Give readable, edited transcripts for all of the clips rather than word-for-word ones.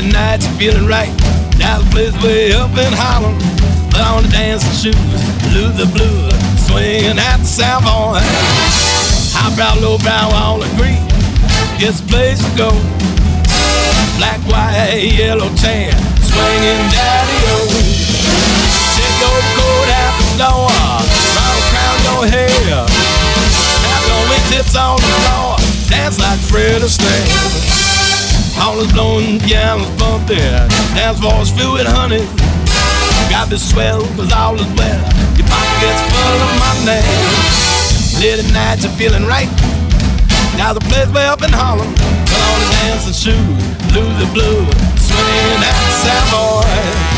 Late nights you're feeling right. Now the place way up in Harlem. Put on the dancing shoes, lose the blues, swinging at the Savoy. Highbrow, lowbrow, all agree. It's the place to go. Black, white, yellow, tan, swinging daddy-o. Take your coat out the door, round crown your hair. Have your wingtips on the floor, dance like Fred Astaire. All is blowing, pianos bumping, dance floor's filled with honey. Got this swell, cause all is well. Your pocket's full of money. Late at night you're feeling right. Now the place way up in Harlem. Put on the dancing shoes, lose the blues, swinging at the Savoy.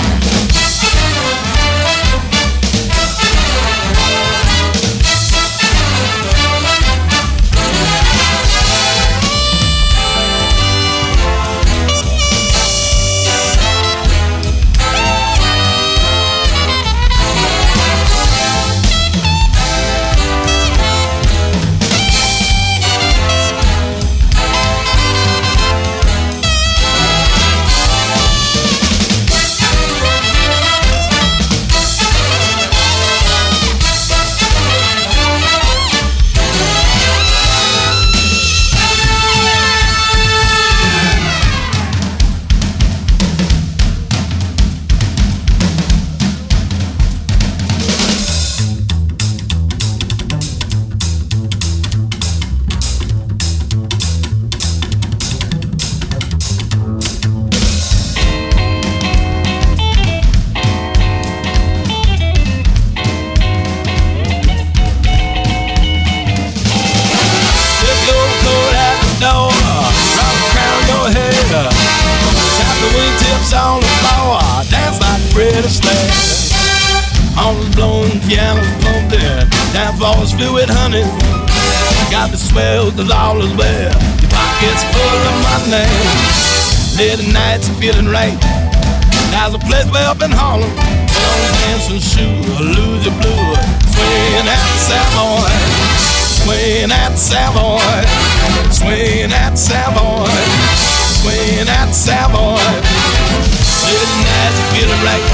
On the floor, dance like Fred Astaire. All is blowing, pianos pumping, dance floor's filled with honey. Got the swell, cause all is well. Your pocket's full of money. Late at nights you're feeling right. There's a place way up in Harlem. Put on the dancing shoes, lose your blues, swinging at the Savoy. Swinging at the Savoy. Swinging at the Savoy. Swinging at the Savoy. Late nights you're feeling right.